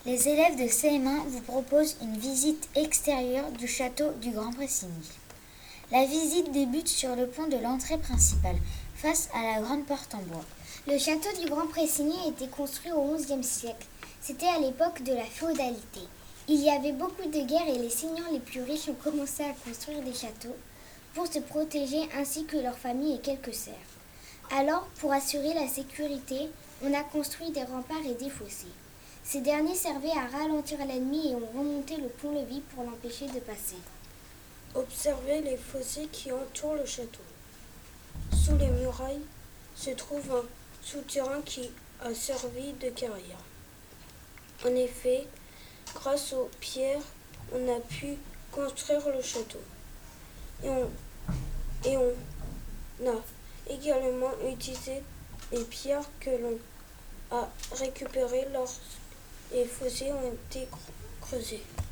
Les élèves de CM1 vous proposent une visite extérieure du château du Grand Pressigny. La visite débute sur le pont de l'entrée principale, face à la grande porte en bois. Le château du Grand Pressigny a été construit au XIe siècle. C'était à l'époque de la féodalité. Il y avait beaucoup de guerres et les seigneurs les plus riches ont commencé à construire des châteaux pour se protéger ainsi que leurs familles et quelques serfs. Alors, pour assurer la sécurité, on a construit des remparts et des fossés. Ces derniers servaient à ralentir l'ennemi et ont remonté le pont-levis pour l'empêcher de passer. Observez les fossés qui entourent le château. Sous les murailles se trouve un souterrain qui a servi de carrière. En effet, grâce aux pierres, on a pu construire le château. Et on a également utilisé les pierres que l'on a récupérées lorsque les fossés ont été creusés.